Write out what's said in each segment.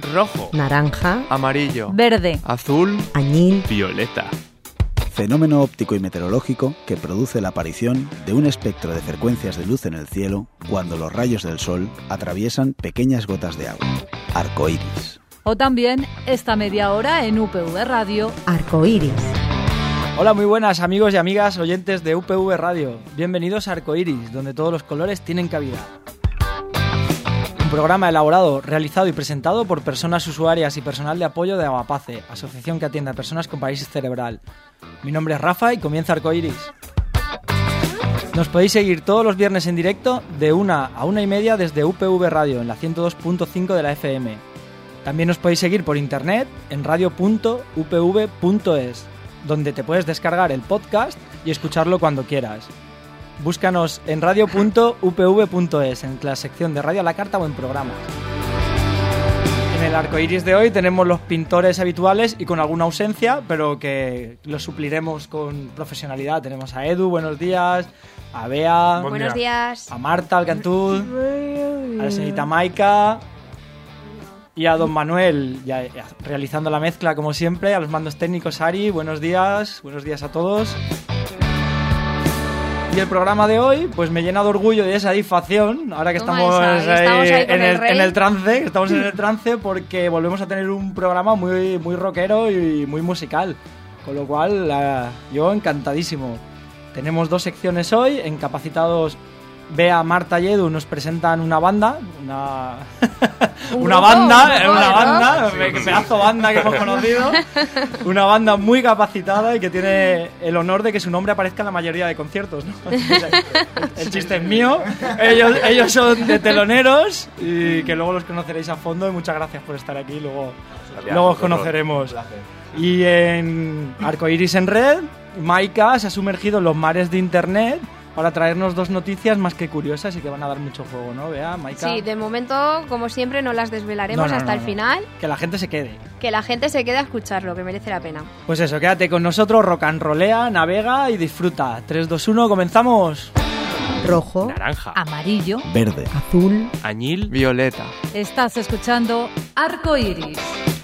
rojo, naranja, amarillo, verde, azul, añil, violeta. Fenómeno óptico y meteorológico que produce la aparición de un espectro de frecuencias de luz en el cielo cuando los rayos del sol atraviesan pequeñas gotas de agua. Arcoíris. O también esta media hora en UPV Radio. Arcoíris. Hola, muy buenas amigos y amigas oyentes de UPV Radio. Bienvenidos a Arcoíris, donde todos los colores tienen cabida. Un programa elaborado, realizado y presentado por personas usuarias y personal de apoyo de Avapace, asociación que atiende a personas con parálisis cerebral. Mi nombre es Rafa y comienza Arcoíris. Nos podéis seguir todos los viernes en directo de 1 a 1:30 desde UPV Radio en la 102.5 de la FM. También nos podéis seguir por internet en radio.upv.es, donde te puedes descargar el podcast y escucharlo cuando quieras. Búscanos en radio.upv.es, en la sección de Radio a la Carta o en programas. En el Arcoíris de hoy tenemos los pintores habituales y con alguna ausencia, pero que los supliremos con profesionalidad. Tenemos a Edu, buenos días, a Bea, buenos días, a Marta, al Cantú, a la señorita Maika y a don Manuel, ya realizando la mezcla como siempre, a los mandos técnicos Ari, buenos días a todos. Y el programa de hoy pues me llena de orgullo y de satisfacción, ahora que estamos ahí en el trance, porque volvemos a tener un programa muy, muy rockero y muy musical, con lo cual yo encantadísimo. Tenemos 2 secciones hoy, en Capacitados. Bea, Marta y Edu nos presentan una banda, una banda, pedazo banda que hemos conocido, una banda muy capacitada y que tiene el honor de que su nombre aparezca en la mayoría de conciertos, ¿no? El chiste es mío, ellos son de Teloneros y que luego los conoceréis a fondo y muchas gracias por estar aquí, luego os conoceremos. Y en Arcoíris en Red, Maika se ha sumergido en los mares de internet para traernos 2 noticias más que curiosas y que van a dar mucho juego, ¿no? Vea, Maika. Sí, de momento, como siempre, no las desvelaremos hasta el final. Que la gente se quede. Que la gente se quede a escucharlo, que merece la pena. Pues eso, quédate con nosotros, rock and rollea, navega y disfruta. 3, 2, 1, comenzamos. Rojo, naranja, amarillo, verde, azul, añil, violeta. Estás escuchando Arcoíris.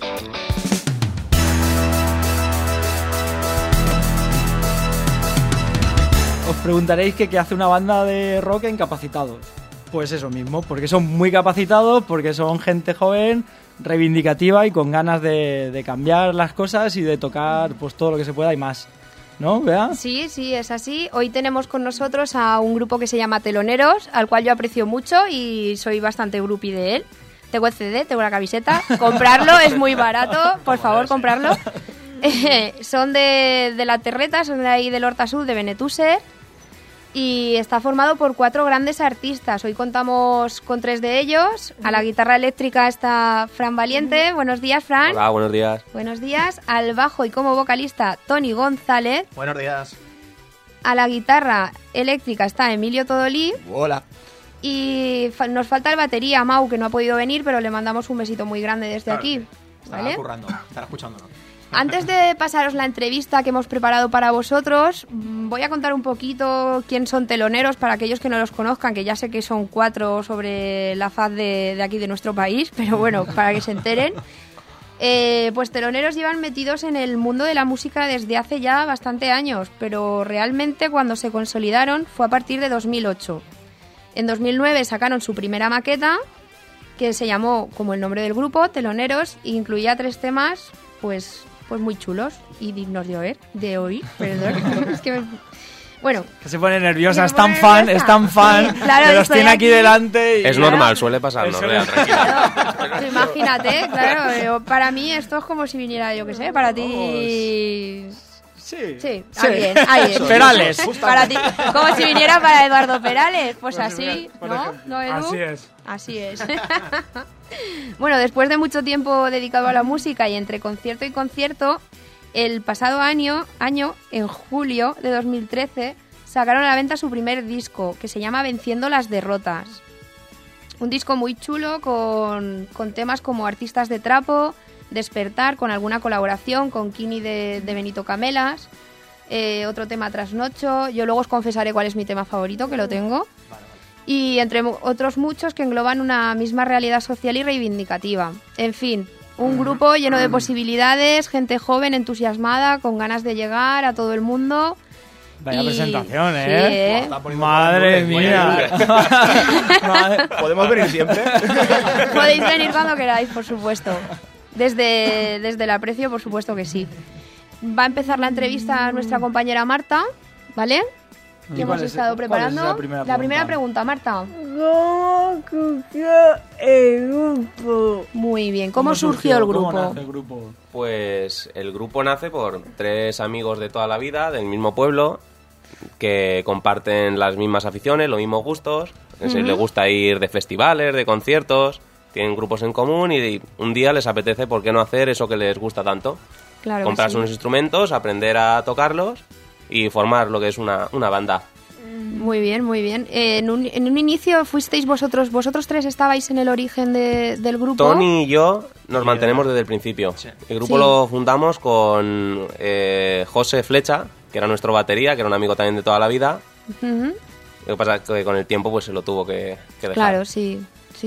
Os preguntaréis que qué hace una banda de rock en Capacitados. Pues eso mismo, porque son muy capacitados, porque son gente joven, reivindicativa y con ganas de cambiar las cosas y de tocar pues todo lo que se pueda y más. ¿No, Bea? Sí, es así. Hoy tenemos con nosotros a un grupo que se llama Teloneros, al cual yo aprecio mucho y soy bastante groupie de él. Tengo el CD, tengo la camiseta. Comprarlo es muy barato, por favor, comprarlo. Son de La Terreta, son de ahí del Horta Sur, de Benetúser. Y está formado por 4 grandes artistas. Hoy contamos con 3 de ellos. A la guitarra eléctrica está Fran Valiente. Buenos días, Fran. Hola, buenos días. Buenos días. Al bajo y como vocalista, Tony González. Buenos días. A la guitarra eléctrica está Emilio Todolí. Hola. Y nos falta el batería, Mau, que no ha podido venir, pero le mandamos un besito muy grande desde aquí. Estará currando, estará escuchándonos. Antes de pasaros la entrevista que hemos preparado para vosotros, voy a contar un poquito quién son Teloneros para aquellos que no los conozcan, que ya sé que son 4 sobre la faz de aquí de nuestro país, pero bueno, para que se enteren. Pues Teloneros llevan metidos en el mundo de la música desde hace ya bastante años, pero realmente cuando se consolidaron fue a partir de 2008. En 2009 sacaron su primera maqueta, que se llamó como el nombre del grupo, Teloneros, e incluía 3 temas, pues muy chulos y dignos de oír, perdón. Es que bueno, que se pone nerviosa, es tan fan, sí, claro, que los tiene aquí delante y... Es normal, suele pasar, ¿no? Claro, imagínate, claro, para mí esto es como si viniera, yo qué sé, para ti... Sí, alguien. Perales. Para ti, como si viniera para Eduardo Perales, pues así, ¿no, Edu? Así es. Bueno, después de mucho tiempo dedicado a la música y entre concierto y concierto, el pasado año, en julio de 2013, sacaron a la venta su primer disco, que se llama Venciendo las derrotas. Un disco muy chulo con temas como Artistas de Trapo, Despertar, con alguna colaboración con Kini de Benito Camelas, otro tema Trasnocho. Yo luego os confesaré cuál es mi tema favorito, que lo tengo. y entre otros muchos que engloban una misma realidad social y reivindicativa. En fin, un grupo lleno de posibilidades, gente joven, entusiasmada, con ganas de llegar a todo el mundo. Vaya presentación, Sí, Madre mía. ¿Podemos venir siempre? Podéis venir cuando queráis, por supuesto. Desde el aprecio, por supuesto que sí. Va a empezar la entrevista a nuestra compañera Marta, ¿vale? Que hemos estado preparando. La primera pregunta, Marta. ¿Cómo surgió el grupo? Muy bien, ¿cómo surgió el grupo? ¿Cómo nace el grupo? Pues el grupo nace por 3 amigos de toda la vida, del mismo pueblo, que comparten las mismas aficiones, los mismos gustos. Les gusta ir de festivales, de conciertos, tienen grupos en común y un día les apetece, ¿por qué no hacer eso que les gusta tanto? Claro, comprarse unos instrumentos, aprender a tocarlos y formar lo que es una banda. Muy bien, muy bien. En un inicio fuisteis vosotros 3 estabais en el origen del grupo. Tony y yo nos mantenemos desde el principio. Sí. El grupo lo fundamos con José Flecha, que era nuestro batería, que era un amigo también de toda la vida. Lo que pasa es que con el tiempo pues se lo tuvo que dejar. Claro, sí.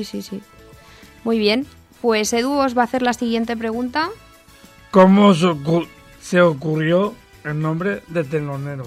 Muy bien. Pues Edu os va a hacer la siguiente pregunta. ¿Cómo se ocurrió el nombre de Teloneros?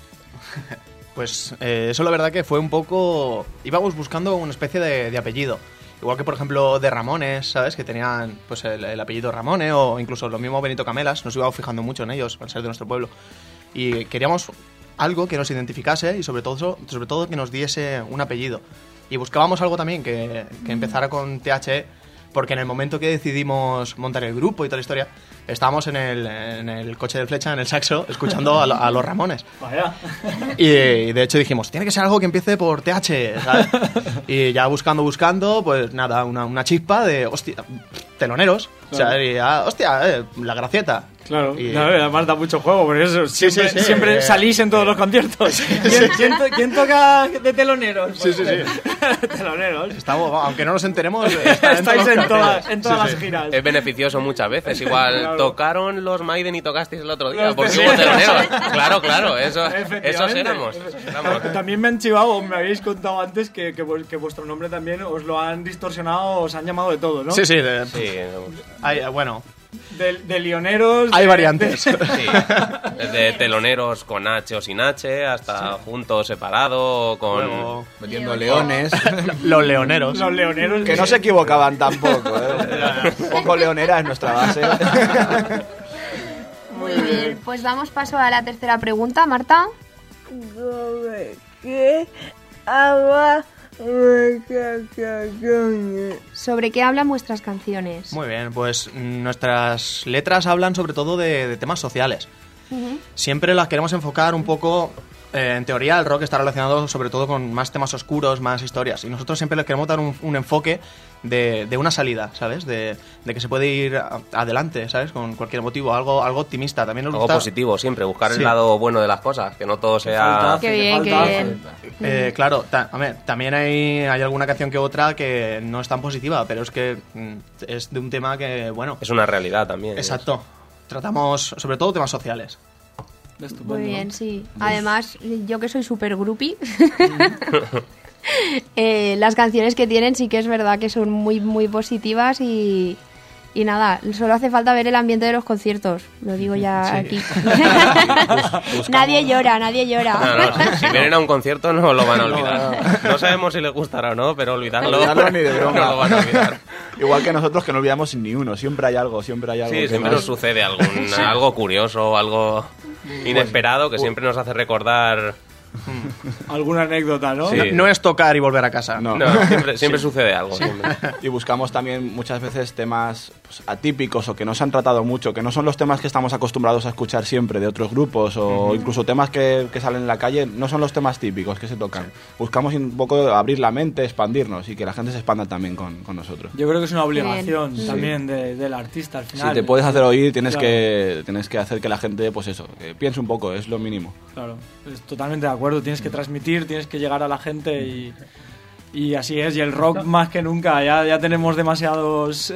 Pues eso la verdad que fue un poco... Íbamos buscando una especie de apellido. Igual que, por ejemplo, de Ramones, ¿sabes? Que tenían pues el apellido Ramone, o incluso lo mismo Benito Camelas. Nos íbamos fijando mucho en ellos, al ser de nuestro pueblo. Y queríamos algo que nos identificase y sobre todo que nos diese un apellido. Y buscábamos algo también que empezara con THE, porque en el momento que decidimos montar el grupo y toda la historia, estábamos en el coche de Flecha, en el saxo, escuchando a los Ramones. Vaya. Y de hecho dijimos, tiene que ser algo que empiece por TH, ¿sabes? Y ya buscando, pues nada, una chispa de, hostia, Teloneros. Claro. O sea, y ya, hostia, la gracieta. Claro, y además da mucho juego, por eso siempre salís en todos los conciertos. ¿Quién toca de teloneros? Pues, sí. Teloneros. Estamos, aunque no nos enteremos, estáis en todas las giras. Es beneficioso muchas veces. Igual claro. Tocaron los Maiden y tocasteis el otro día, porque hubo teloneros. Claro, esos éramos. También me han chivado, me habéis contado antes que vuestro nombre también os lo han distorsionado, os han llamado de todo, ¿no? Sí. Bueno... De lioneros... Hay variantes. Sí, desde teloneros con H o sin H, hasta juntos, separado, con... Luego, metiendo leones. Los leoneros. Los leoneros. Que no se equivocaban tampoco, ¿eh? Un poco leonera es nuestra base. Muy bien, pues damos paso a la tercera pregunta, Marta. ¿Qué habla? ¿Sobre qué hablan vuestras canciones? Muy bien, pues nuestras letras hablan sobre todo de temas sociales. Siempre las queremos enfocar un poco... en teoría el rock está relacionado sobre todo con más temas oscuros, más historias. Y nosotros siempre les queremos dar un enfoque de una salida, ¿sabes? De que se puede ir adelante, ¿sabes? Con cualquier motivo, algo optimista. También nos gusta... Algo positivo, siempre. Buscar el lado bueno de las cosas. Que no todo sea... Qué bien. Claro, también hay alguna canción que otra que no es tan positiva, pero es que es de un tema que, bueno... Es una realidad también. Exacto. Tratamos sobre todo temas sociales. Estupendo. Muy bien, sí. Además, yo que soy súper groupie, las canciones que tienen sí que es verdad que son muy, muy positivas y nada, solo hace falta ver el ambiente de los conciertos, lo digo ya aquí. Nadie llora. No, si vienen a un concierto no lo van a olvidar. No sabemos si les gustará o no, pero olvidarlo ni de broma. No lo van a olvidar. Igual que nosotros, que no olvidamos ni uno, siempre hay algo. Sí, siempre nos sucede algo curioso, algo inesperado que siempre nos hace recordar alguna anécdota, ¿no? Sí. No es tocar y volver a casa. No, siempre sucede algo. Siempre. Y buscamos también muchas veces temas pues, atípicos o que no se han tratado mucho, que no son los temas que estamos acostumbrados a escuchar siempre de otros grupos o incluso temas que salen en la calle, no son los temas típicos que se tocan. Buscamos un poco abrir la mente, expandirnos y que la gente se expanda también con nosotros. Yo creo que es una obligación también del artista al final. Si te puedes hacer oír, tienes que hacer que la gente, pues eso, que piense un poco, es lo mínimo. Claro, es totalmente de acuerdo. Tienes que transmitir, tienes que llegar a la gente y Y así es, y el rock más que nunca, ya tenemos demasiadas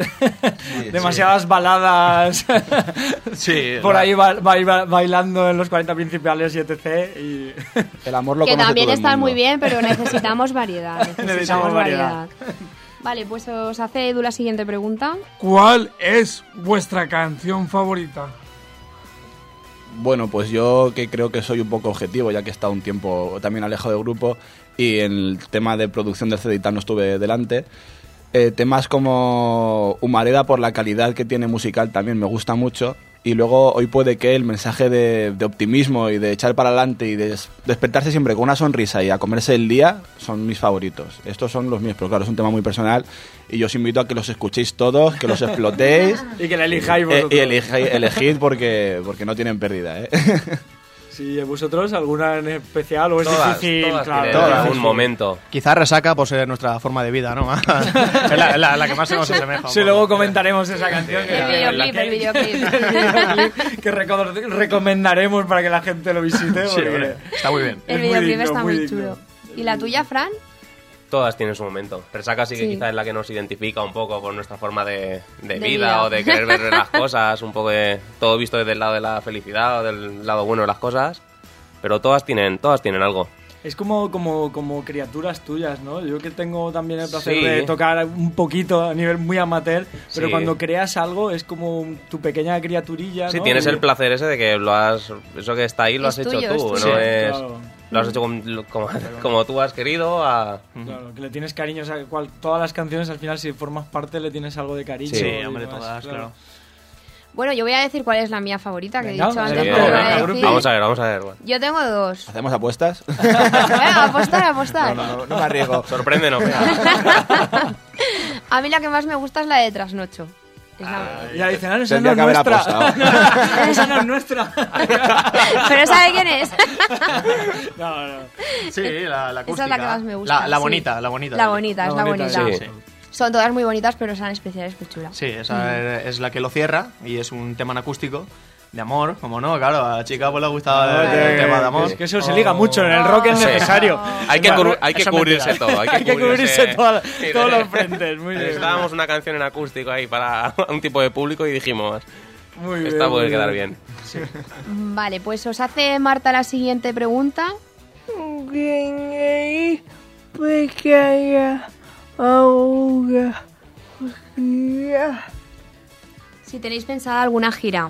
baladas por ahí bailando en los 40 principales y etc. Y... El amor lo que conoce también todo el están mundo. muy bien, pero necesitamos variedad. Necesitamos variedad. Vale, pues os hace Edu la siguiente pregunta. ¿Cuál es vuestra canción favorita? Bueno, pues yo que creo que soy un poco objetivo, ya que he estado un tiempo también alejado del grupo y en el tema de producción del CD no estuve delante. Temas como Humareda, por la calidad que tiene musical, también me gusta mucho. Y luego Hoy puede que el mensaje de optimismo y de echar para adelante y de despertarse siempre con una sonrisa y a comerse el día son mis favoritos. Estos son los míos, pero claro, es un tema muy personal y yo os invito a que los escuchéis todos, que los explotéis y que la elijáis vosotros. Y elegid porque no tienen pérdida, ¿eh? Sí, ¿vosotros alguna en especial o es difícil? Todas en un momento. Quizás Resaca por ser nuestra forma de vida, ¿no? Es la que más se nos asemeja. Sí, luego comentaremos esa canción. El videoclip. Que recomendaremos para que la gente lo visite. Sí, está muy bien. El videoclip está muy chulo. ¿Y la tuya, Fran? Todas tienen su momento. Resaca sí que quizás es la que nos identifica un poco con nuestra forma de vida o de querer ver las cosas, un poco de todo visto desde el lado de la felicidad o del lado bueno de las cosas, pero todas tienen algo. Es como criaturas tuyas, ¿no? Yo que tengo también el placer de tocar un poquito a nivel muy amateur, pero cuando creas algo es como tu pequeña criaturilla, ¿no? Sí, tienes el placer ese de que eso que está ahí lo has hecho tú, ¿no? Claro. Lo has hecho como tú has querido. Claro, que le tienes cariño. O sea, todas las canciones al final, si formas parte, le tienes algo de cariño. Sí, hombre, todas, claro. Bueno, yo voy a decir cuál es la mía favorita, que he dicho antes. Vamos a ver. Bueno. Yo tengo dos. ¿Hacemos apuestas? Venga, apostar. No me arriesgo. Sorpréndenos. A mí la que más me gusta es la de Trasnocho. Y adicional, esa no es nuestra. Esa no es nuestra. Pero ¿sabe quién es? No. Sí, la acústica. Esa es la que más me gusta. La bonita. La bonita. Sí. Son todas muy bonitas, pero esa en especial es muy chula. Sí, esa es la que lo cierra y es un tema en acústico. De amor, como no, claro, a la chica pues le ha gustado el tema de amor. Es que eso se liga mucho, en el rock es necesario. Hay que cubrirse todo. Hay que cubrirse todos los frentes. Muy bien. Necesitábamos una canción en acústico ahí para un tipo de público y dijimos, esta puede quedar bien. Sí. Vale, pues os hace Marta la siguiente pregunta. Si tenéis pensada alguna gira.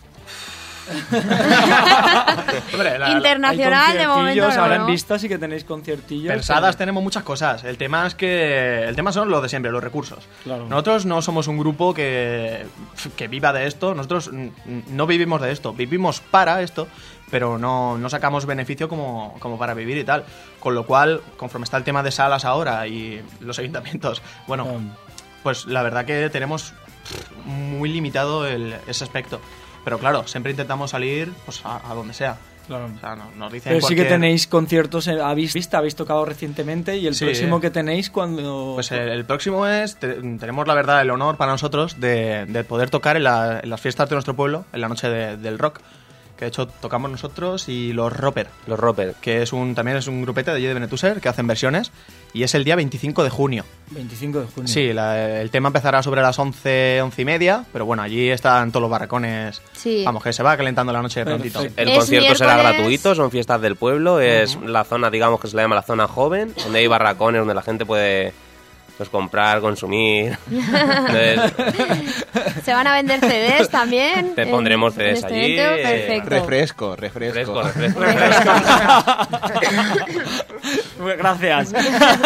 Hombre, internacional de momento no, ahora en vista sí que tenéis conciertillos. Pensadas tenemos muchas cosas. El tema son lo de siempre, los recursos. Claro. Nosotros no somos un grupo que viva de esto. Nosotros no vivimos de esto. Vivimos para esto, pero no sacamos beneficio como para vivir y tal. Con lo cual, conforme está el tema de salas ahora y los ayuntamientos, bueno, pues la verdad que tenemos muy limitado ese aspecto. Pero claro, siempre intentamos salir pues a donde sea. Claro. O sea, nos dicen pero sí que tenéis conciertos a vista, habéis tocado recientemente, y el próximo que tenéis cuando... Pues el próximo tenemos la verdad el honor para nosotros de poder tocar en las fiestas de nuestro pueblo, en la noche del rock, que de hecho tocamos nosotros y los Roper. Los Roper. Que también es un grupete de allí de Benetúser que hacen versiones, y es el día 25 de junio. 25 de junio. Sí, el tema empezará sobre las 11:30, pero bueno, allí están todos los barracones. Sí. Vamos, que se va calentando la noche de prontito. El concierto será gratuito, son fiestas del pueblo, es la zona, digamos, que se le llama la zona joven, donde hay barracones, donde la gente puede... pues comprar, consumir. Se van a vender CDs también. Te pondremos CDs allí. Perfecto. Refresco. Gracias.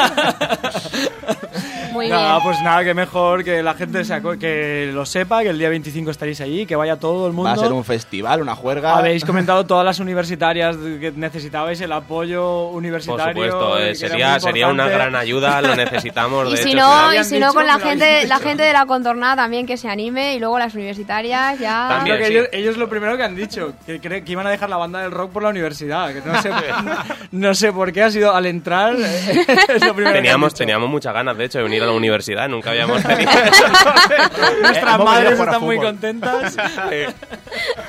Muy bien. Pues nada, que mejor que la gente que lo sepa, que el día 25 estaréis allí, que vaya todo el mundo. Va a ser un festival, una juerga. Habéis comentado todas las universitarias que necesitabais el apoyo universitario. Por supuesto, sería una gran ayuda, lo necesitamos. Y si no con la gente de la contornada también que se anime, y luego las universitarias ya... También, que ellos lo primero que han dicho, que iban a dejar la banda del rock por la universidad, que no sé por qué ha sido al entrar. Es lo primero teníamos muchas ganas, de hecho, de venir a la universidad, nunca habíamos tenido eso. Nuestras madres están muy contentas.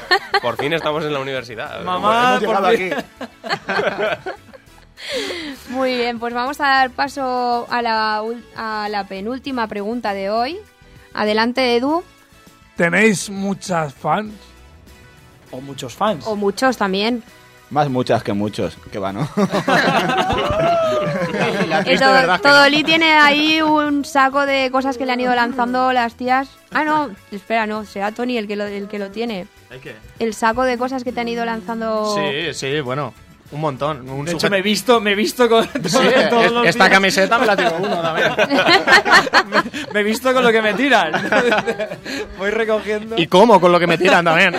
Por fin estamos en la universidad. Mamá, hemos llegado aquí. Muy bien, pues vamos a dar paso a la penúltima pregunta de hoy. Adelante, Edu. ¿Tenéis muchas fans? O muchos fans. O muchos también. Más muchas que muchos, que va, ¿no? Todolí tiene ahí un saco de cosas que le han ido lanzando las tías. Ah, no, espera, no, será Tony el que lo tiene. ¿El qué? El saco de cosas que te han ido lanzando. Sí, bueno, un montón. De hecho, me he visto con todos los esta días. camiseta me la tiro uno también. Me he visto con lo que me tiran. Voy recogiendo. ¿Y cómo? Con lo que me tiran también.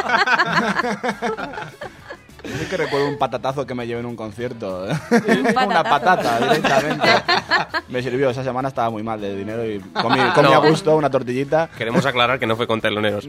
Es que recuerdo un patatazo que me llevé en un concierto. patatazo. Una patata, directamente. Me sirvió, esa semana estaba muy mal de dinero y comí a gusto una tortillita. Queremos aclarar que no fue con teloneros.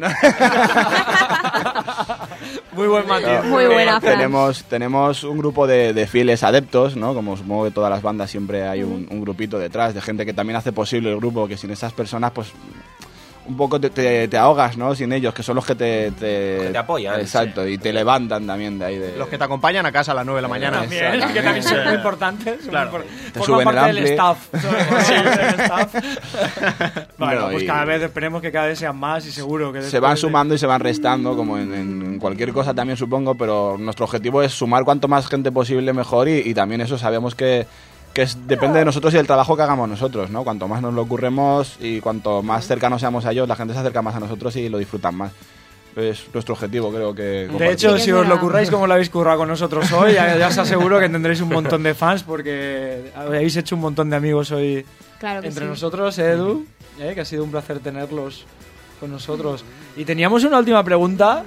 Muy buen matiz. Muy buena, Fran. Tenemos un grupo de fieles adeptos, ¿no? Como supongo que todas las bandas siempre hay un grupito detrás de gente que también hace posible el grupo, que sin esas personas, pues un poco te ahogas, ¿no? Sin ellos, que son los que te apoyan. Exacto, sí. Y te levantan también de ahí. Los que te acompañan a casa a las 9 de la mañana. También, que también son muy importantes. Claro. Te suben parte el del ampli. staff. Sí, del staff. Bueno, No, pues y- cada vez esperemos que cada vez sean más y seguro que Se van sumando y se van restando, como en cualquier cosa también supongo, pero nuestro objetivo es sumar cuanto más gente posible mejor y también eso sabemos que depende de nosotros y del trabajo que hagamos nosotros, ¿no? Cuanto más nos lo ocurremos y cuanto más cercanos seamos a ellos, la gente se acerca más a nosotros y lo disfrutan más. Es nuestro objetivo, creo que... De compartir. hecho, si os lo curráis como lo habéis currado con nosotros hoy, ya os aseguro que tendréis un montón de fans porque habéis hecho un montón de amigos hoy Claro que entre sí. nosotros, Edu, que ha sido un placer tenerlos con nosotros. Y teníamos una última pregunta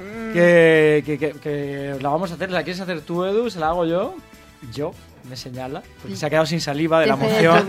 que la vamos a hacer. ¿La quieres hacer tú, Edu? ¿Se la hago yo? Yo, me señala, porque se ha quedado sin saliva de la emoción.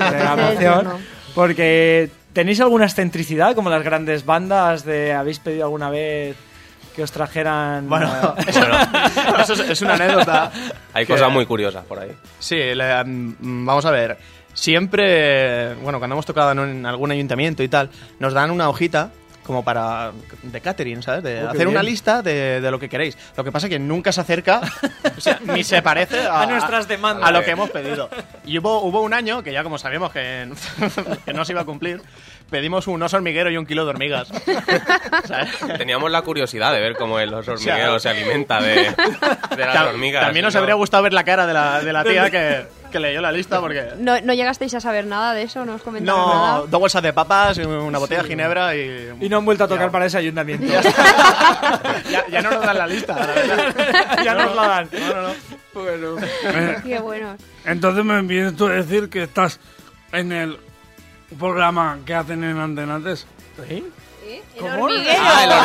Porque ¿tenéis alguna excentricidad como las grandes bandas? ¿Habéis pedido alguna vez que os trajeran? Bueno, eso es una anécdota. Hay cosas muy curiosas por ahí. Sí, vamos a ver. Siempre, bueno, cuando hemos tocado en algún ayuntamiento y tal, nos dan una hojita como para de catering, ¿sabes? De hacer una lista de lo que queréis. Lo que pasa es que nunca se acerca, o sea, ni se parece a nuestras demandas. A lo que hemos pedido. Y hubo un año que ya como sabíamos que no se iba a cumplir, pedimos un oso hormiguero y 1 kilo de hormigas. ¿Sabes? Teníamos la curiosidad de ver cómo el oso hormiguero se alimenta de las hormigas. También nos habría gustado ver la cara de la tía que leyó la lista porque... ¿No llegasteis a saber nada de eso? ¿No os comentaron nada? No, 2 bolsas de papas, una botella de ginebra y... Y no han vuelto a tocar para ese ayuntamiento. Ya no nos dan la lista. La verdad. Ya nos la dan. No. Bueno. Qué bueno. Entonces me vienes tú a decir que estás en el programa que hacen en Antenates. ¿Sí? El ¿Cómo? hormiguero.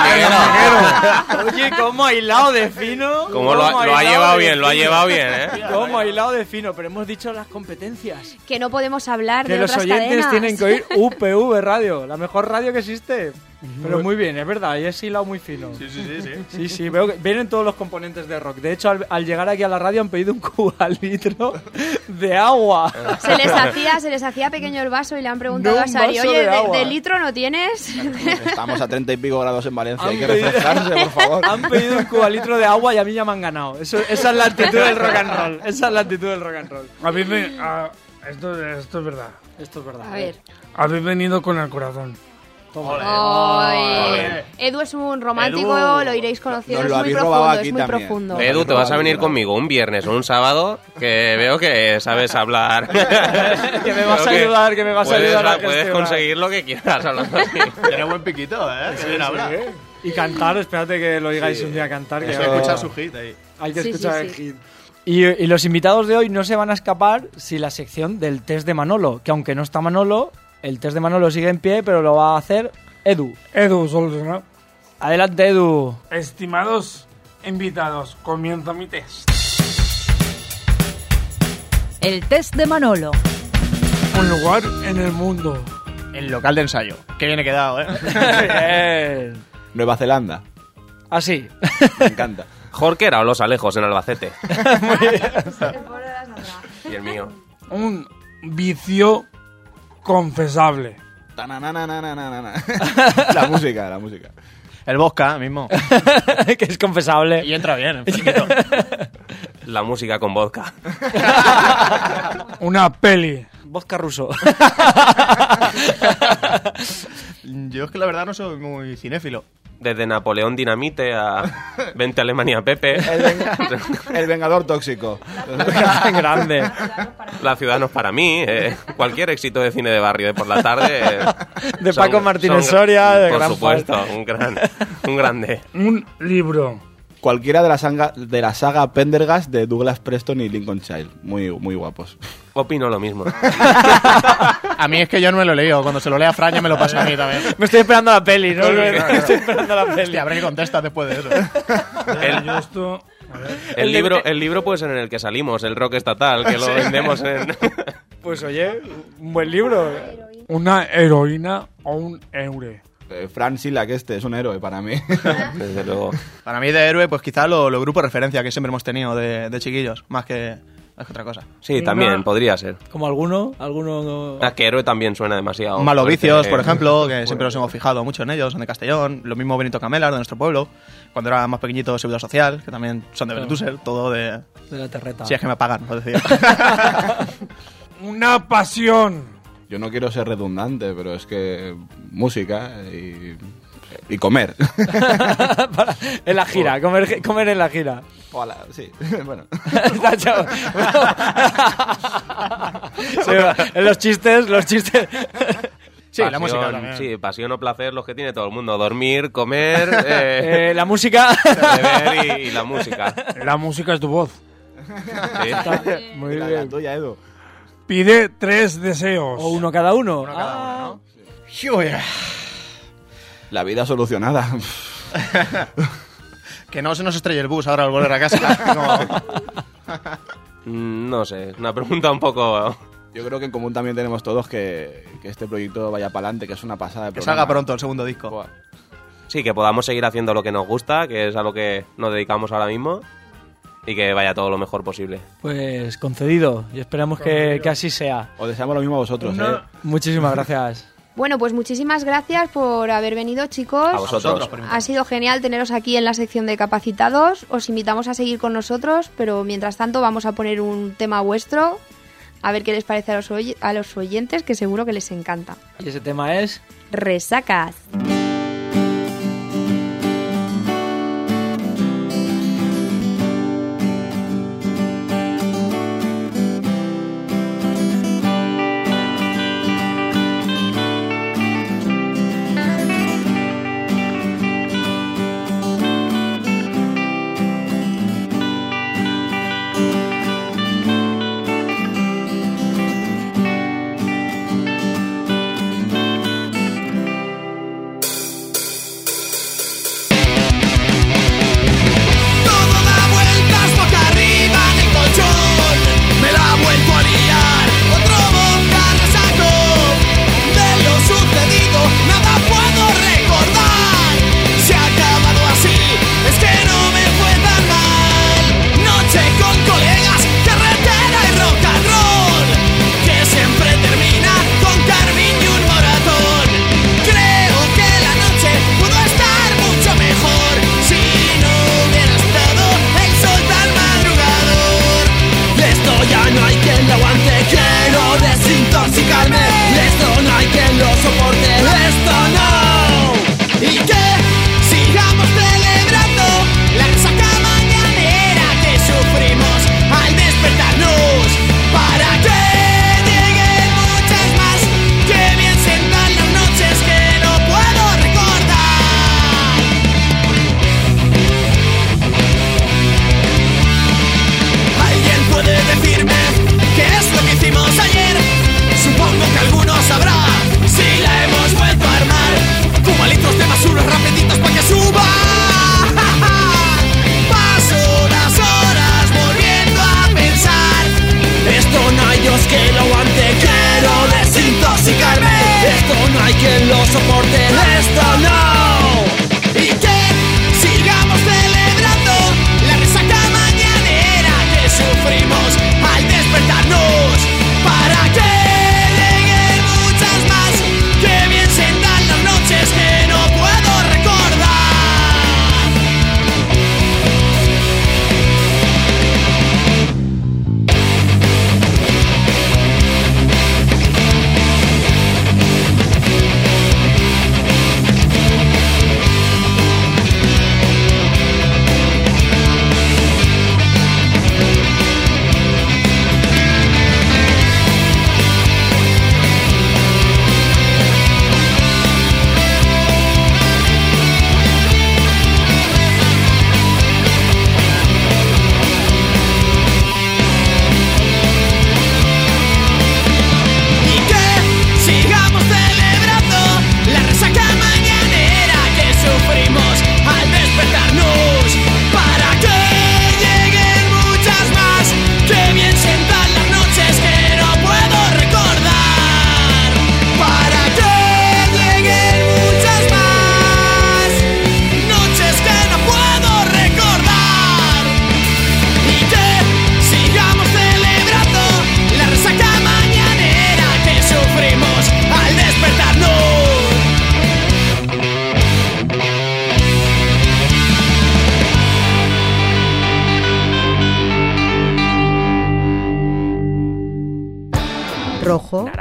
Ah, el hormiguero. Oye, ¿cómo ha hilado de fino? Como lo ha llevado bien, ¿eh? ¿Cómo ha hilado de fino? Pero hemos dicho las competencias. Que no podemos hablar Que de los otras oyentes cadenas. tienen que oír UPV Radio, la mejor radio que existe. Pero muy bien, es verdad, y es hilado muy fino. Sí, veo que vienen todos los componentes de rock. De hecho, al llegar aquí a la radio han pedido un cubo al litro de agua. Se les hacía pequeño el vaso y le han preguntado No, a Sari, un vaso oye, de agua. ¿de litro no tienes? Estamos a 30 y pico grados en Valencia, hay que Han pedido- refrescarse, por favor. Han pedido un cubo al litro de agua y a mí ya me han ganado. Esa es la actitud del rock and roll. Esa es la actitud del rock and roll. Esto es verdad. Esto es verdad. A ver. Habéis venido con el corazón. Ay. Edu es un romántico, Edu. lo iréis conociendo, Nos es lo muy habéis robado profundo, aquí es muy también. profundo. Edu, te vas a venir conmigo un viernes o un sábado que veo que sabes hablar. Que me vas a ayudar, que me vas a ayudar a Puedes gestionar. conseguir lo que quieras hablando así. Tiene buen piquito, ¿eh? Que bien habla. Y cantar, espérate que lo digáis un día a cantar. Que Hay que escuchar su hit ahí. Hay que Sí, escuchar sí, el sí. hit. Y los invitados de hoy no se van a escapar sin la sección del test de Manolo, que aunque no está Manolo, el test de Manolo sigue en pie, pero lo va a hacer Edu. Edu Solucionado. Adelante, Edu. Estimados invitados, comienza mi test. El test de Manolo. Un lugar en el mundo. El local de ensayo. Qué bien he quedado, ¿eh? Bien. Nueva Zelanda, Así. me encanta. Jorquera o Los Alejos en Albacete. Y el mío. Un vicio confesable. Tanananananana. La música. El vodka mismo. Que es confesable. Y entra bien, en fresquito. La música con vodka. Una peli. Vodka ruso. Yo es que la verdad no soy muy cinéfilo. Desde Napoleón Dinamite a Vente Alemania Pepe. El Vengador Tóxico. Grande. La ciudad no es para mí. Cualquier éxito de cine de barrio de por la tarde. De Paco Martínez Soria. De por gran supuesto, un grande. Un libro. Cualquiera de la saga Pendergast de Douglas Preston y Lincoln Child. Muy, muy guapos. Opino lo mismo. A mí es que yo no me lo he leído. Cuando se lo lea Fran ya me lo pasa a mí también. Me estoy esperando la peli, ¿no? Me estoy esperando la peli. Hostia, habrá que contestar después de eso. El libro puede ser en el que salimos, el rock estatal, que lo vendemos en... Pues oye, un buen libro. Una heroína o un eure. Fran Sila, que es un héroe para mí. Desde luego. Para mí de héroe, pues quizá los grupos de referencia que siempre hemos tenido de chiquillos, más que otra cosa. Sí, también, podría ser. Como alguno Es que héroe también suena demasiado. Malos Vicios, por ejemplo, que siempre nos hemos fijado mucho en ellos, son de Castellón. Lo mismo Benito Camelas, de nuestro pueblo. Cuando era más pequeñito, Seguridad Social, que también son de Benetúser, todo de la terreta. Si es que me pagan, por decir. Una pasión. Yo no quiero ser redundante, pero es que música y comer. En la gira, comer en la gira. Hola, sí, bueno. Sí, los chistes. Sí, pasión, la música también. Sí, pasión o placer los que tiene todo el mundo. Dormir, comer, la música. Beber y la música. La música es tu voz. Sí. Muy La bien. tuya, Edu. Pide 3 deseos. O uno cada uno. Uno cada uno, ¿no? La vida solucionada. Que no se nos estrelle el bus ahora al volver a casa. No sé, una pregunta un poco... Yo creo que en común también tenemos todos que este proyecto vaya para adelante, que es una pasada de Que programa. salga pronto el segundo disco. Buah. Sí, que podamos seguir haciendo lo que nos gusta, que es a lo que nos dedicamos ahora mismo, y que vaya todo lo mejor posible. Pues concedido. Y esperamos que así sea. Os deseamos lo mismo a vosotros, Muchísimas gracias. Bueno, pues muchísimas gracias por haber venido, chicos. A vosotros. Ha sido genial teneros aquí en la sección de capacitados. Os invitamos a seguir con nosotros, pero mientras tanto vamos a poner un tema vuestro, a ver qué les parece a los oyentes, que seguro que les encanta. Y ese tema es... Resacas.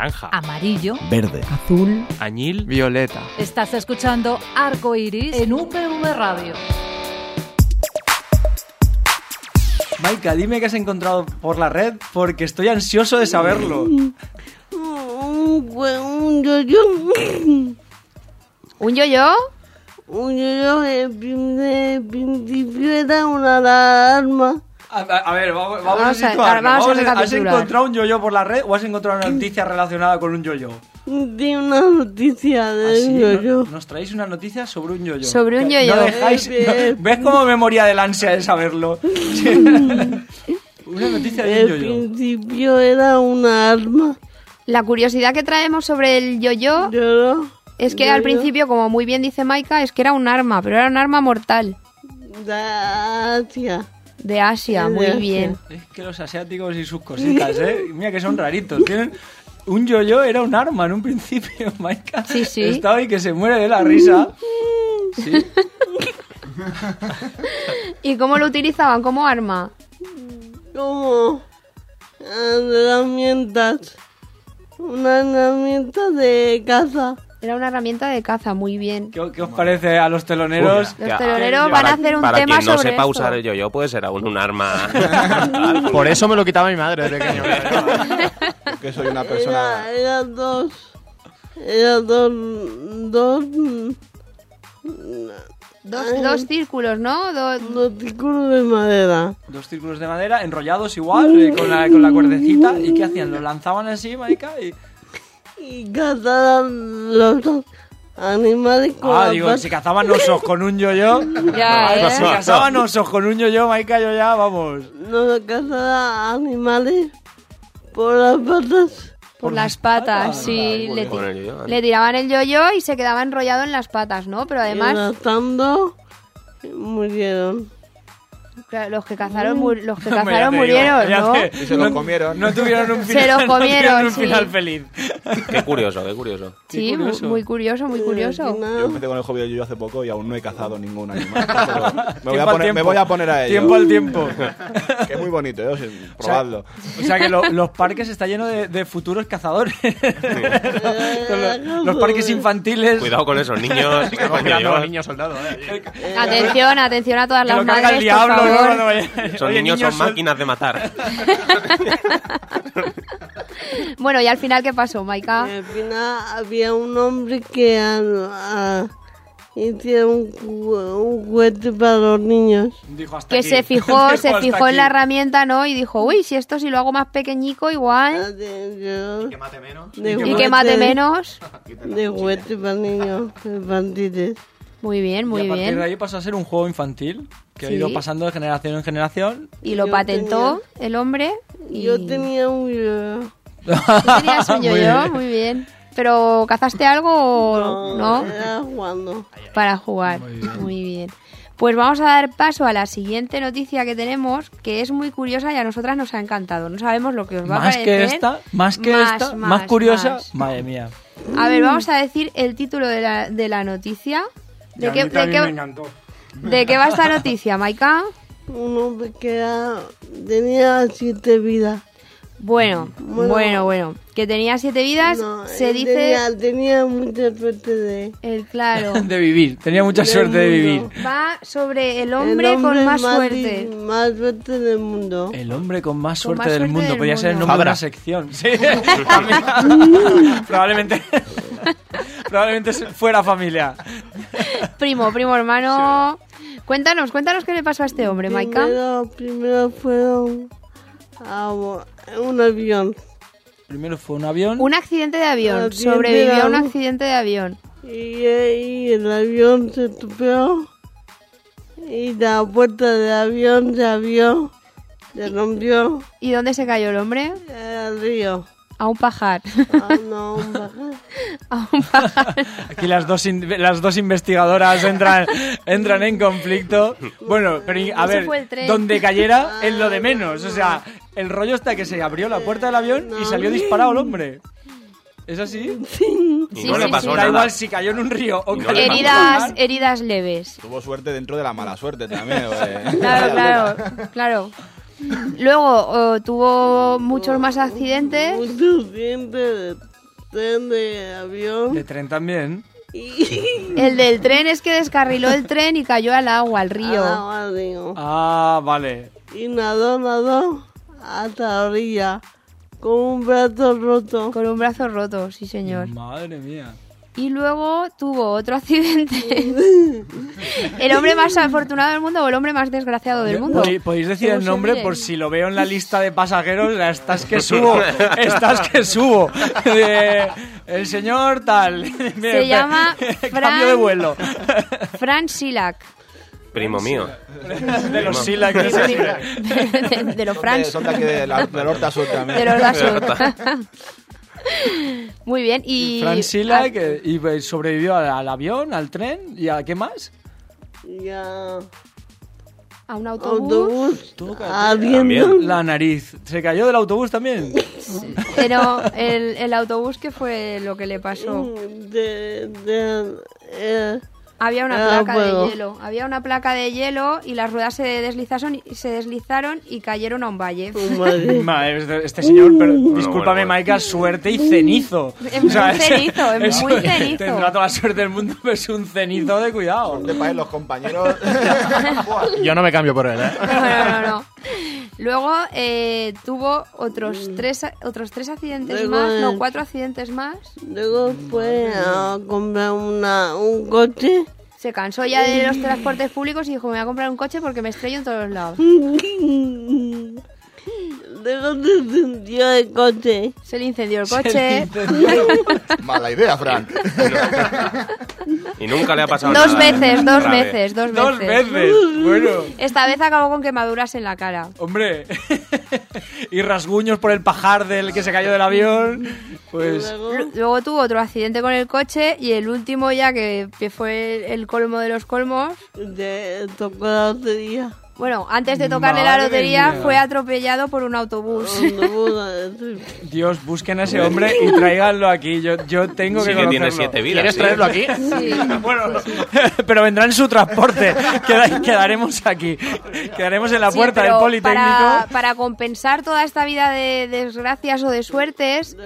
naranja, amarillo, verde, azul, añil, violeta. Estás escuchando Arco Iris en UPV Radio. Maika, dime qué has encontrado por la red porque estoy ansioso de saberlo. Un yo-yo. ¿Un yo-yo? Un yo-yo en principio era una alarma. A ver, vamos a Vamos a situarnos. ¿Has recapitular. encontrado un yo-yo por la red o has encontrado una noticia relacionada con un yo-yo? De una noticia de ¿Sí? yo-yo. Nos traéis una noticia sobre un yo-yo. Sobre un Que yo-yo. No dejáis, ¿Ves cómo me moría del ansia de saberlo? Una noticia de un En yo-yo. principio era una arma. La curiosidad que traemos sobre el yo-yo Yo es que al principio, como muy bien dice Maika, es que era un arma, pero era un arma mortal. de Asia. De Asia, De muy Asia. bien. Es que los asiáticos y sus cositas, mira que son raritos. Tienen... Un yo-yo era un arma en un principio, Maika. Sí, sí. Está hoy que se muere de la risa. Sí. ¿Y cómo lo utilizaban como arma? Como herramientas. Una herramienta de caza. Era una herramienta de caza, muy bien. ¿Qué os parece a los teloneros? Los teloneros van a hacer un para tema quien no sobre sepa esto. usar el yo-yo, puede ser aún un arma. Por eso me lo quitaba mi madre de pequeño. Que soy una persona... Eran dos Dos círculos, ¿no? dos círculos de madera. Dos círculos de madera enrollados igual, con la cuerdecita. ¿Y qué hacían? ¿Los lanzaban así, Maika? Y cazaban los animales con la Digo, pata. si cazaban osos con un yo-yo... Ya, Si cazaban osos con un yo-yo, Maika, yo ya, vamos... No cazaban animales por las patas. por las patas, sí. Con el yo-yo, Le tiraban el yo-yo y se quedaba enrollado en las patas, ¿no? Pero Y además, lanzando, murieron. claro, los que cazaron, los que Ya cazaron te murieron, digo, ya ¿no? te- Y se los comieron. No tuvieron un final, Se los no tuvieron comieron, un sí. final feliz. Qué curioso, qué curioso. Sí, Qué curioso. muy curioso, muy curioso. Yo empecé con el hobby del yo-yo hace poco y aún no he cazado ningún animal. Pero Tiempo al me tiempo. voy a poner a ello. Tiempo al tiempo. Que es muy bonito, ¿eh? O sea, probadlo. O sea que los parques están llenos de futuros cazadores. los parques infantiles. Cuidado con esos niños. Niño soldado, Atención, atención a todas Que las lo carga madres, el diablo, por ¿no? favor. Cuando vaya- Esos Oye, niños son sol- máquinas de matar. Bueno, y al final, ¿qué pasó, Maika? Al final había un hombre que hicieron un juguete para los niños. Dijo hasta Que aquí. se fijó Dijo hasta en la aquí. herramienta, ¿no? Y dijo, uy, si esto si lo hago más pequeñico, igual. Que mate menos. Y que mate menos. De juguete para niños infantiles. Muy bien, muy Y a partir bien. de ahí pasó a ser un juego infantil que ha Sí. ido pasando de generación en generación. Y lo Yo patentó el hombre. Y Yo tenía un yo-yo. ¿Tú tenías un Muy yo-yo? bien. Muy bien. ¿Pero cazaste algo o no? Era jugando. Para jugar. Muy bien. Pues vamos a dar paso a la siguiente noticia que tenemos, que es muy curiosa y a nosotras nos ha encantado. No sabemos lo que os va a Más parecer. que esta, más curiosa. más. Madre mía. A ver, vamos a decir el título de la noticia. ¿De qué, me encantó. ¿De qué va esta noticia, Maika? Un hombre que tenía 7 vidas. Bueno. Que tenía 7 vidas, No, se él dice... tenía mucha suerte de... El claro. De vivir. Tenía mucha Del suerte de vivir. mundo. Va sobre el hombre con más suerte. Más suerte del mundo. El hombre con más Con suerte más del suerte mundo. del Podría ser el mundo. nombre de Fabra. una sección. Sí. Probablemente. Probablemente fuera familia. Primo hermano. Cuéntanos qué le pasó a este hombre, Maika. Primero fueron a un avión. Primero fue un avión. Un accidente de avión. Accidente Sobrevivió de a un avión. accidente de avión. Y el avión se estropeó. Y la puerta del avión se abrió. Se rompió. ¿Y dónde se cayó el hombre? Al río. A un pajar. No, un pajar. A un pajar. Aquí las dos investigadoras entran en conflicto. Bueno, pero a Ese ver, fue el tren. donde cayera es lo de menos. O sea, el rollo está que se abrió la puerta del avión y salió disparado el hombre. ¿Es así? Y Sí, no le sí, pasó sí. Da nada. igual si cayó en un río o Y no cayó le en un pasó pajar. Heridas leves. Tuvo suerte dentro de la mala suerte también. Claro. Luego tuvo muchos más accidentes. Muchos dientes. tren, de avión. De tren también. El del tren es que descarriló el tren y cayó al agua, al río. Al río. Ah, vale. Y nadó hasta la orilla. Con un brazo roto. Con un brazo roto, sí señor. Madre mía. Y luego tuvo otro accidente. ¿El hombre más afortunado del mundo o el hombre más desgraciado del mundo? ¿Podéis decir el nombre por si lo veo en la lista de pasajeros? Estás que subo. El señor tal. Se llama Cambio de vuelo. Frank Silak. Primo mío. De los Silak. De los Franks. Son de aquí del Horta Sur también. De los Horta Sur. Muy bien. Y Frank Silak y sobrevivió al avión, al tren y a ¿qué más? Ya. A un autobús. La nariz. ¿Se cayó del autobús también? Pero el autobús, ¿qué fue lo que le pasó? Había una placa de hielo. Había una placa de hielo y las ruedas se deslizaron y cayeron a un valle. Este señor, discúlpame, Maika, suerte y cenizo. Es muy cenizo. Tendrá toda la suerte del mundo, pero es un cenizo de cuidado. De país, los compañeros. Yo no me cambio por él, ¿eh? No. Luego tuvo otros tres accidentes más, 4 accidentes más. Luego fue a comprar un coche. Se cansó ya de los transportes públicos y dijo, me voy a comprar un coche porque me estrello en todos los lados. Luego se incendió el coche. Se le incendió el coche. Mala idea, Fran. Y nunca le ha pasado Dos nada. veces. Dos veces. Bueno. Esta vez acabó con quemaduras en la cara. Hombre. Y rasguños por el pajar del que se cayó del avión. Pues. Luego tuvo otro accidente con el coche y el último ya que fue el colmo de los colmos. Tocó la lotería. Bueno, antes de tocarle la lotería fue atropellado por un autobús. Dios, busquen a ese hombre y tráiganlo aquí. Yo tengo que conocerlo. Tiene 7 vidas. ¿Quieres traerlo aquí? Sí. Bueno, pero vendrá en su transporte. Quedaremos aquí. Quedaremos en la puerta del Politécnico. Para compensar toda esta vida de desgracias o de suertes,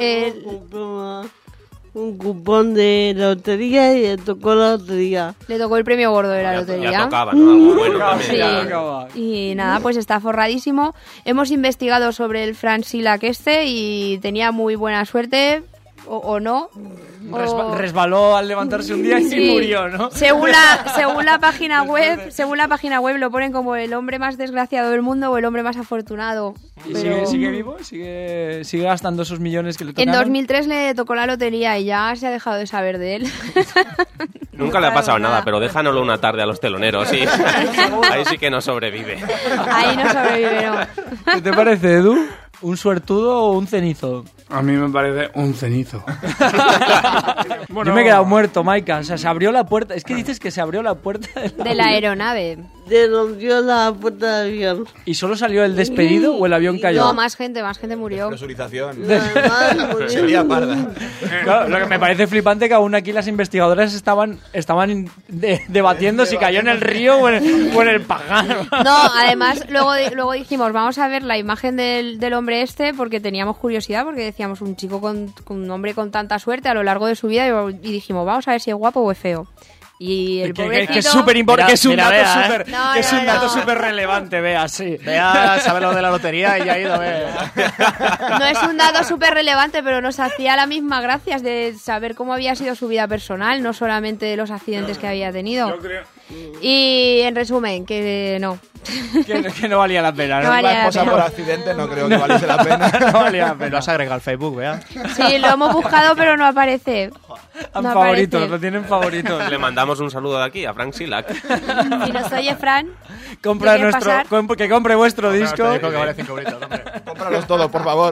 un cupón de lotería y le tocó la lotería. Le tocó el premio gordo de la lotería. Ya tocaba, ¿no? Algo bueno también. Sí. Y nada, pues está forradísimo. Hemos investigado sobre el Frank Silak y tenía muy buena suerte, o no. Resbaló al levantarse un día y murió, ¿no? Según la página web lo ponen como el hombre más desgraciado del mundo o el hombre más afortunado. ¿Y pero... sigue vivo? ¿Sigue gastando esos millones que le tocaron? En 2003 le tocó la lotería y ya se ha dejado de saber de él. Nunca le ha pasado nada, pero déjanoslo una tarde a los teloneros. Sí. Ahí sí que no sobrevive. Ahí no sobrevive, no. ¿Qué te parece, Edu? ¿Un suertudo o un cenizo? A mí me parece un cenizo. Yo me he quedado muerto, Maika. O sea, se abrió la puerta. Es que dices que se abrió la puerta de la aeronave. Se rompió la puerta del avión. ¿Y solo salió el despedido o el avión cayó? No, más gente murió. Presurización. Sería parda. Claro, lo que me parece flipante que aún aquí las investigadoras estaban debatiendo si cayó en el río o en el pajar. No, además, luego dijimos, vamos a ver la imagen del hombre porque teníamos curiosidad, porque decíamos un chico con un hombre con tanta suerte a lo largo de su vida y dijimos, vamos a ver si es guapo o es feo. Y el pobrecito... Que es súper importante, que es un Bea, dato súper relevante, Bea, sí. Bea sabe lo de la lotería y ya ha ido a ver. No es un dato súper relevante, pero nos hacía la misma gracia de saber cómo había sido su vida personal, no solamente los accidentes que había tenido. Yo creo... Y en resumen, que no. Que no valía la pena, ¿no? No valía la esposa por accidente no creo que valiese la pena. No valía la pena. Lo has agregado al Facebook, Bea. Sí, lo hemos buscado, pero no aparece. No favoritos, aparece. lo tienen favoritos. Le mandamos un saludo de aquí a Frank Silak. Si nos oye Fran, que compre vuestro disco. Este disco que vale 5 euritos, hombre. Cómpralos todos, por favor.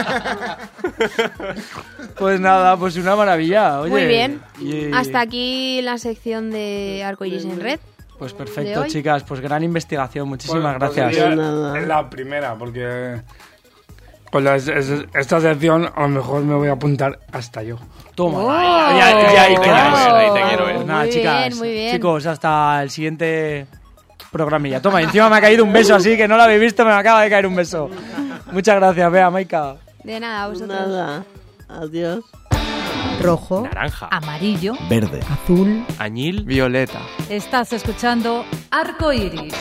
Pues nada, pues una maravilla. Oye, muy bien. Hasta aquí la sección de Arcoiris en Red. Pues perfecto, chicas. Pues gran investigación. Muchísimas gracias. Es la primera, porque con esta sección a lo mejor me voy a apuntar hasta yo. Toma. Oh, Ahí te quiero ver. Muy Nada, bien, chicas. muy bien. Chicos, hasta el siguiente programilla. Toma, encima me ha caído un beso así, que no lo habéis visto, me acaba de caer un beso. Muchas gracias, Bea, Maika. De nada, a vosotros. Nada. Adiós. rojo, naranja, amarillo, verde, azul, añil, violeta. Estás escuchando Arco Iris.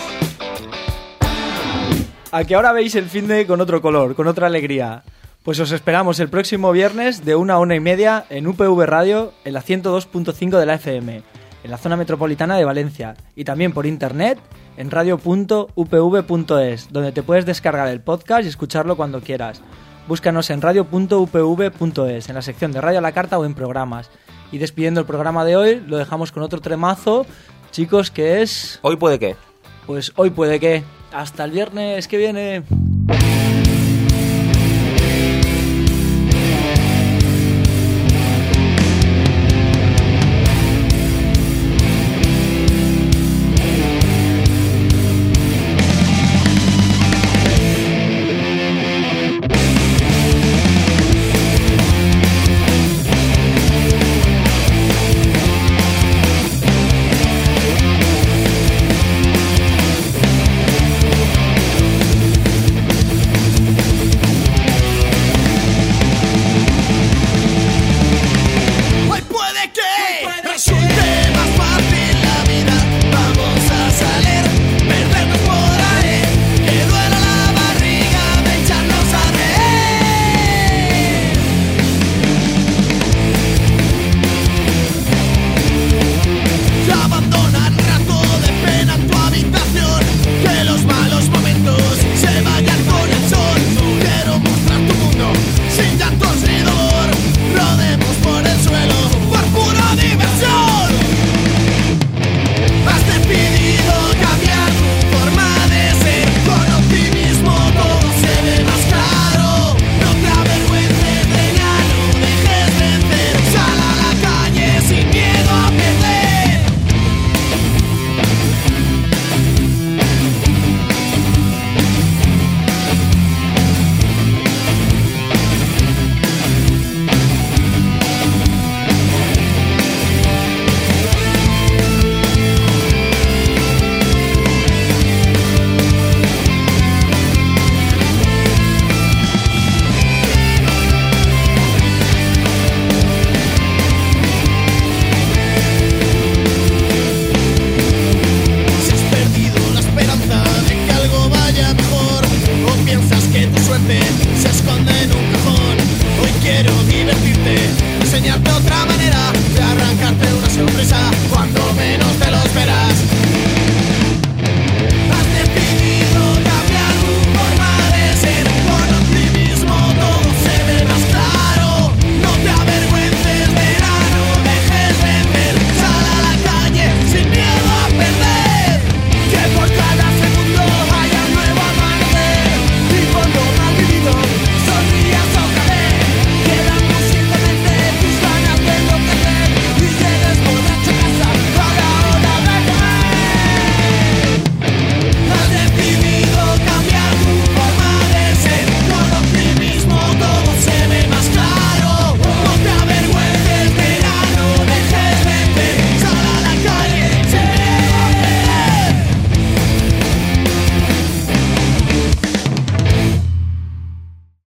¿A qué hora veis el finde con otro color, con otra alegría? Pues os esperamos el próximo viernes de 1 a 1:30 en UPV Radio, en la 102.5 de la FM, en la zona metropolitana de Valencia, y también por internet en radio.upv.es, donde te puedes descargar el podcast y escucharlo cuando quieras. Búscanos en radio.upv.es, en la sección de Radio a la Carta o en programas. Y despidiendo el programa de hoy, lo dejamos con otro tremazo, chicos, que es... Hoy puede que. Pues hoy puede que. Hasta el viernes que viene.